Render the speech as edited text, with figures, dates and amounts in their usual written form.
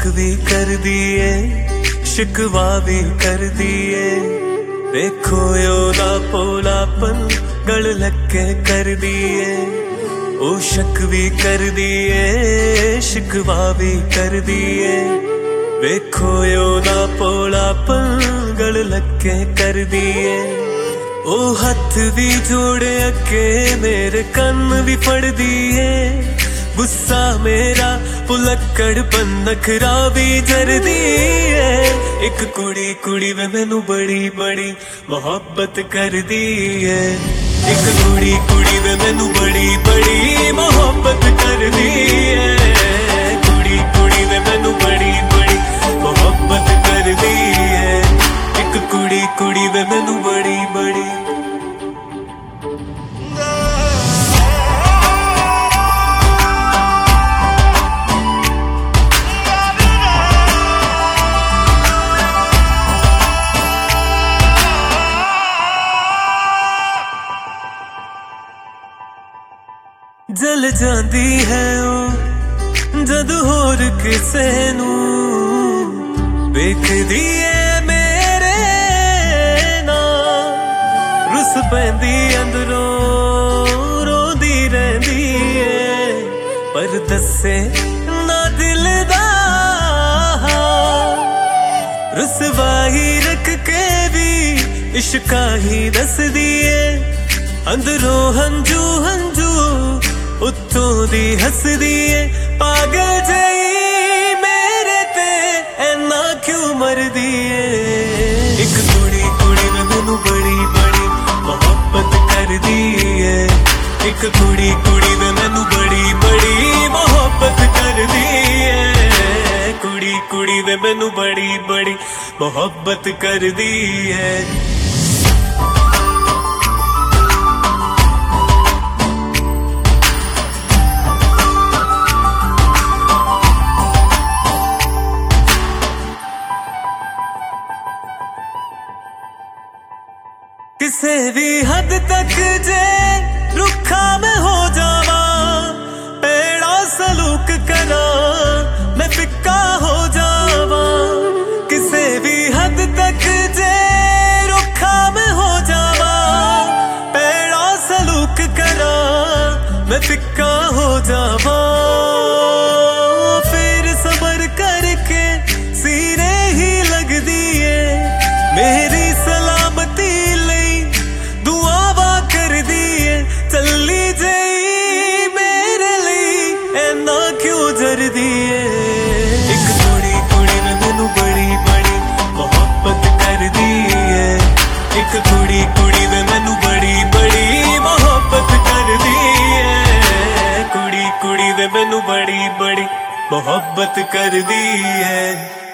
भी कर दिए शिकवा भी कर दिए देखो योदा पोलापन गल लके कर दिए ओ शक भी कर दिए शिकवा भी कर दिए देखो योदा पोलापन गल लके कर दिए ओ हथ भी जोड़े अके मेरे कन भी फड़ दिए गुस्सा मेरा पुलक्कड़ पन नखरा भी जर दिए एक कुड़ी कुड़ी वे मैनू बड़ी बड़ी मोहब्बत कर दी है एक कुड़ी कुड़ी वे मैनू बड़ी बड़ी मोहब्बत कर दी है कुड़ी कुड़ी वे मैनू बड़ी बड़ी मोहब्बत कर दी है एक कुड़ी कुड़ी वे मैनू बड़ी बड़ी जल जाती है ओ जद होर किसे नू वेख दिए मेरे ना रुस पैंदी अंदरों रोंदी रहंदी है पर दसे ना दिल दा रुसवाही रख के भी इश्का ही दस दिए अंदरों हंजू हंजू उत्तों दी हस दिए पागल जई मेरे ते ऐना क्यों मर दिए एक कुड़ी कुड़ी में मैनू बड़ी बड़ी मोहब्बत कर दी है एक कुड़ी कुड़ी में मैनू बड़ी बड़ी मोहब्बत कर दी है कुड़ी कुड़ी में मैनू बड़ी बड़ी मोहब्बत कर दी है किसे भी हद तक जे रुखा में हो जावा पेड़ा सलूक करा मैं फिक्का हो जावा किसे भी हद तक जे रुखा में हो जावा पेड़ा सलूक करा मैं फिक्का हो जावा फिर सबर करके सीने ही लग दिए मेरी सलामती चली जई मेरे लिए ऐना क्यों जर दिए एक कुड़ी कुड़ी में मैनू बड़ी बड़ी मोहब्बत कर दी है एक कुड़ी कुड़ी में मैनू बड़ी बड़ी मोहब्बत कर दी है कुड़ी कुड़ी में मैनू बड़ी बड़ी मोहब्बत कर दी है।